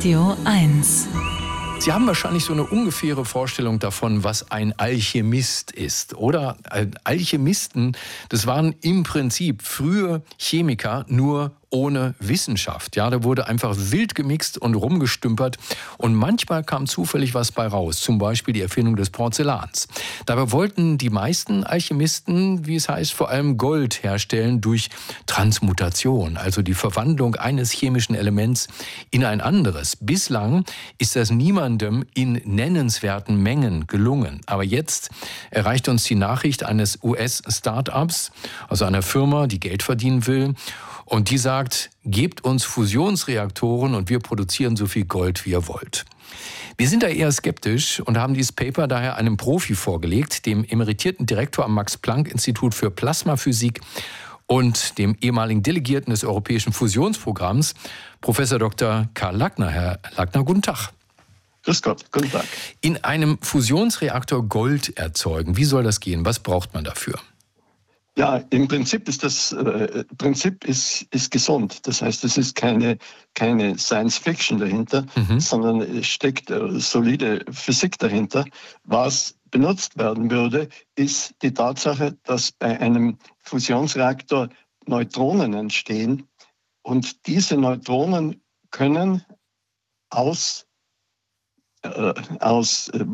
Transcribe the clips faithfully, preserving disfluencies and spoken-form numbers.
Radio eins. Sie haben wahrscheinlich so eine ungefähre Vorstellung davon, was ein Alchemist ist, oder? Alchemisten, das waren im Prinzip frühe Chemiker, nur ohne Wissenschaft. Ja, da wurde einfach wild gemixt und rumgestümpert und manchmal kam zufällig was bei raus, zum Beispiel die Erfindung des Porzellans. Dabei wollten die meisten Alchemisten, wie es heißt, vor allem Gold herstellen durch Transmutation, also die Verwandlung eines chemischen Elements in ein anderes. Bislang ist das niemandem in nennenswerten Mengen gelungen. Aber jetzt erreicht uns die Nachricht eines U S-Startups, also einer Firma, die Geld verdienen will. Und die sagt, gebt uns Fusionsreaktoren und wir produzieren so viel Gold, wie ihr wollt. Wir sind da eher skeptisch und haben dieses Paper daher einem Profi vorgelegt, dem emeritierten Direktor am Max-Planck-Institut für Plasmaphysik und dem ehemaligen Delegierten des Europäischen Fusionsprogramms, Professor Doktor Karl Lackner. Herr Lackner, guten Tag. Grüß Gott, guten Tag. In einem Fusionsreaktor Gold erzeugen, wie soll das gehen? Was braucht man dafür? Ja, im Prinzip ist das äh, Prinzip ist, ist gesund. Das heißt, es ist keine, keine Science Fiction dahinter, mhm. sondern es steckt äh, solide Physik dahinter. Was benutzt werden würde, ist die Tatsache, dass bei einem Fusionsreaktor Neutronen entstehen und diese Neutronen können aus aus äh,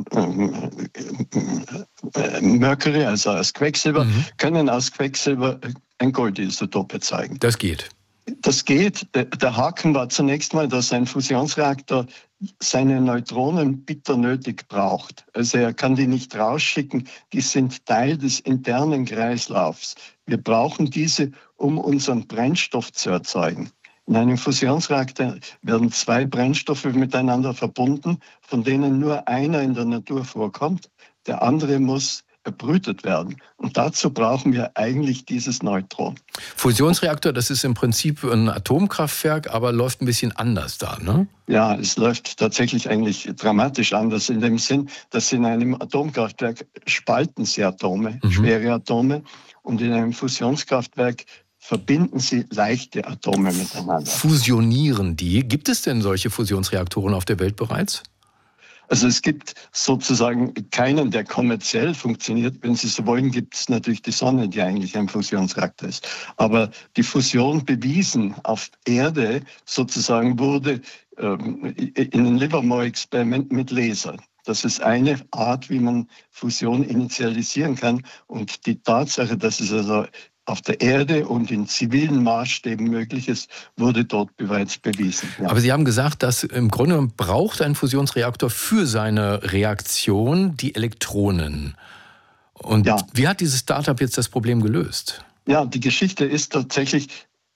äh, Mercury, also aus Quecksilber, mhm. können aus Quecksilber ein Goldisotop erzeugen. Das geht. Das geht. Der Haken war zunächst mal, dass ein Fusionsreaktor seine Neutronen bitter nötig braucht. Also er kann die nicht rausschicken, die sind Teil des internen Kreislaufs. Wir brauchen diese, um unseren Brennstoff zu erzeugen. In einem Fusionsreaktor werden zwei Brennstoffe miteinander verbunden, von denen nur einer in der Natur vorkommt. Der andere muss erbrütet werden. Und dazu brauchen wir eigentlich dieses Neutron. Fusionsreaktor, das ist im Prinzip ein Atomkraftwerk, aber läuft ein bisschen anders da, ne? Ja, es läuft tatsächlich eigentlich dramatisch anders in dem Sinn, dass in einem Atomkraftwerk spalten sie Atome, mhm. schwere Atome, und in einem Fusionskraftwerk verbinden sie leichte Atome miteinander. Fusionieren die? Gibt es denn solche Fusionsreaktoren auf der Welt bereits? Also es gibt sozusagen keinen, der kommerziell funktioniert. Wenn Sie so wollen, gibt es natürlich die Sonne, die eigentlich ein Fusionsreaktor ist. Aber die Fusion bewiesen auf Erde sozusagen wurde ähm, in einem Livermore-Experiment mit Laser. Das ist eine Art, wie man Fusion initialisieren kann. Und die Tatsache, dass es also auf der Erde und in zivilen Maßstäben möglich ist, wurde dort bereits bewiesen. Ja. Aber Sie haben gesagt, dass im Grunde genommen braucht ein Fusionsreaktor für seine Reaktion die Elektronen. Und ja. Wie hat dieses Startup jetzt das Problem gelöst? Ja, die Geschichte ist tatsächlich,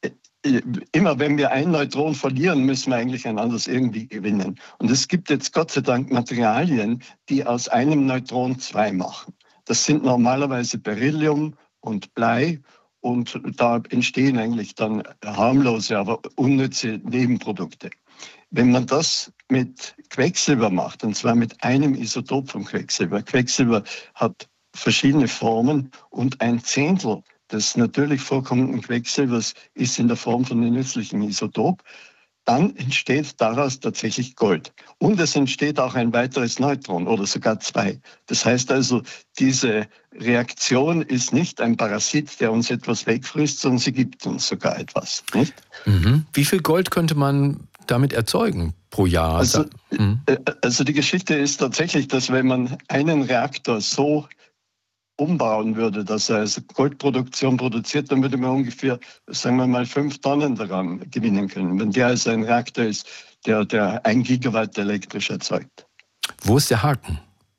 immer wenn wir ein Neutron verlieren, müssen wir eigentlich ein anderes irgendwie gewinnen. Und es gibt jetzt Gott sei Dank Materialien, die aus einem Neutron zwei machen. Das sind normalerweise Beryllium und Blei. Und da entstehen eigentlich dann harmlose, aber unnütze Nebenprodukte. Wenn man das mit Quecksilber macht, und zwar mit einem Isotop von Quecksilber, Quecksilber hat verschiedene Formen und ein Zehntel des natürlich vorkommenden Quecksilbers ist in der Form von einem nützlichen Isotop, dann entsteht daraus tatsächlich Gold. Und es entsteht auch ein weiteres Neutron oder sogar zwei. Das heißt also, diese Reaktion ist nicht ein Parasit, der uns etwas wegfrisst, sondern sie gibt uns sogar etwas. Nicht? Mhm. Wie viel Gold könnte man damit erzeugen pro Jahr? Also, mhm. also die Geschichte ist tatsächlich, dass wenn man einen Reaktor so umbauen würde, dass er also Goldproduktion produziert, dann würde man ungefähr, sagen wir mal, fünf Tonnen daran gewinnen können. Wenn der also ein Reaktor ist, der, der ein Gigawatt elektrisch erzeugt. Wo ist der Haken?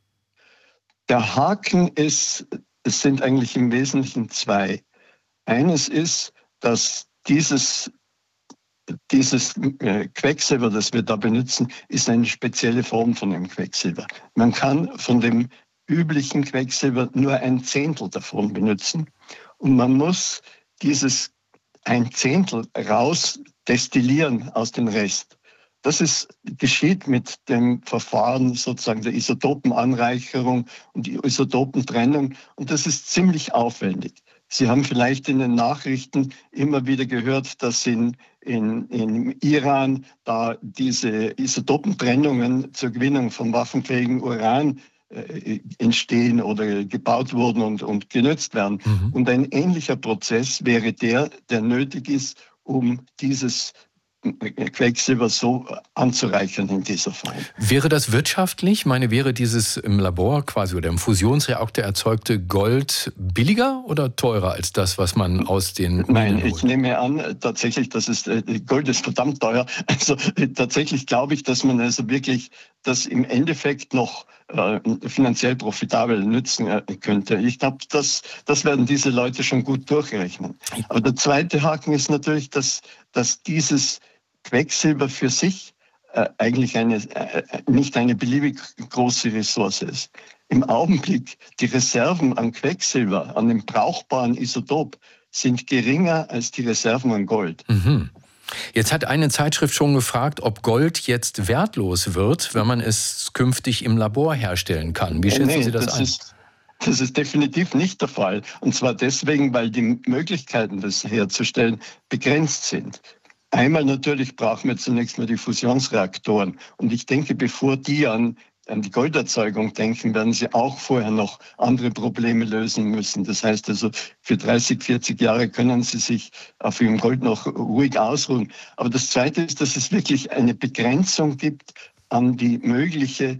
Der Haken ist, es sind eigentlich im Wesentlichen zwei. Eines ist, dass dieses, dieses Quecksilber, das wir da benutzen, ist eine spezielle Form von dem Quecksilber. Man kann von dem üblichen Quecksilber nur ein Zehntel davon benutzen. Und man muss dieses ein Zehntel raus destillieren aus dem Rest. Das ist, geschieht mit dem Verfahren sozusagen der Isotopenanreicherung und die Isotopentrennung. Und das ist ziemlich aufwendig. Sie haben vielleicht in den Nachrichten immer wieder gehört, dass in in, in Iran, da diese Isotopentrennungen zur Gewinnung von waffenfähigen Uran äh, entstehen oder gebaut wurden und, und genutzt werden. Mhm. Und ein ähnlicher Prozess wäre der, der nötig ist, um dieses Quecksilber so anzureichern in dieser Form. Wäre das wirtschaftlich? Ich meine, wäre dieses im Labor quasi oder im Fusionsreaktor erzeugte Gold billiger oder teurer als das, was man aus den Nein, Minen holt? Ich nehme an, tatsächlich, das ist, Gold ist verdammt teuer. Also tatsächlich glaube ich, dass man also wirklich das im Endeffekt noch äh, finanziell profitabel nützen äh, könnte. Ich glaube, das, das werden diese Leute schon gut durchrechnen. Aber der zweite Haken ist natürlich, dass, dass dieses Quecksilber für sich äh, eigentlich eine, äh, nicht eine beliebig große Ressource ist. Im Augenblick, die Reserven an Quecksilber, an dem brauchbaren Isotop, sind geringer als die Reserven an Gold. Mhm. Jetzt hat eine Zeitschrift schon gefragt, ob Gold jetzt wertlos wird, wenn man es künftig im Labor herstellen kann. Wie schätzen nee, Sie das, das ein? Ist, das ist definitiv nicht der Fall. Und zwar deswegen, weil die Möglichkeiten, das herzustellen, begrenzt sind. Einmal natürlich brauchen wir zunächst mal die Fusionsreaktoren. Und ich denke, bevor die an, an die Golderzeugung denken, werden sie auch vorher noch andere Probleme lösen müssen. Das heißt also, für dreißig, vierzig Jahre können sie sich auf ihrem Gold noch ruhig ausruhen. Aber das Zweite ist, dass es wirklich eine Begrenzung gibt an die mögliche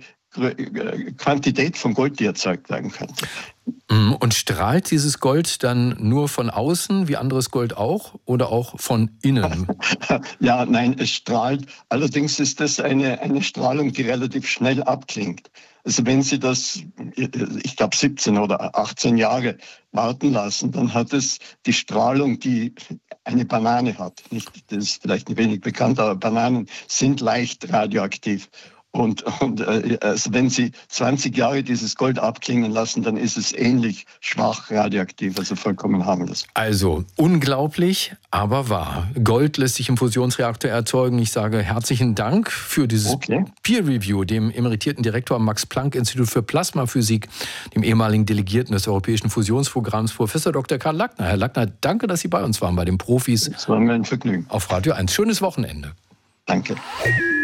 Quantität von Gold, die erzeugt werden könnte. Und strahlt dieses Gold dann nur von außen, wie anderes Gold auch, oder auch von innen? Ja, nein, es strahlt. Allerdings ist das eine, eine Strahlung, die relativ schnell abklingt. Also wenn Sie das, ich glaube, siebzehn oder achtzehn Jahre warten lassen, dann hat es die Strahlung, die eine Banane hat. Nicht, das ist vielleicht ein wenig bekannt, aber Bananen sind leicht radioaktiv. Und, und äh, also wenn Sie zwanzig Jahre dieses Gold abklingen lassen, dann ist es ähnlich schwach radioaktiv, also vollkommen harmlos. Also unglaublich, aber wahr. Gold lässt sich im Fusionsreaktor erzeugen. Ich sage herzlichen Dank für dieses okay. Peer Review, dem emeritierten Direktor am Max-Planck-Institut für Plasmaphysik, dem ehemaligen Delegierten des Europäischen Fusionsprogramms, Professor Doktor Karl Lackner. Herr Lackner, danke, dass Sie bei uns waren bei den Profis. Es war mir ein Vergnügen. Auf Radio eins. Schönes Wochenende. Danke.